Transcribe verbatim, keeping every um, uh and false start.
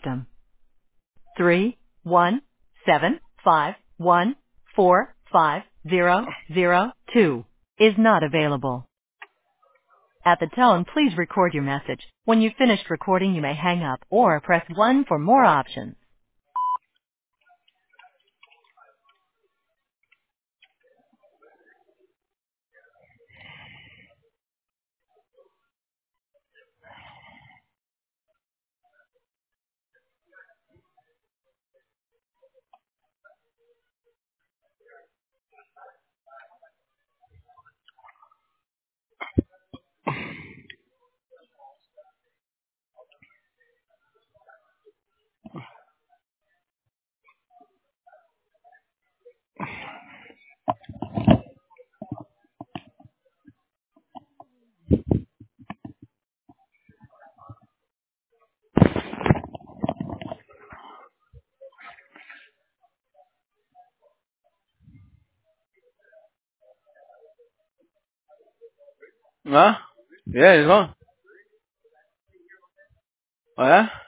system. Three one seven five one four five zero zero two is not available. At the tone, please record your message. When you've finished recording, you may hang up or press one for more options. Huh? Yeah, it's on. Oh, yeah?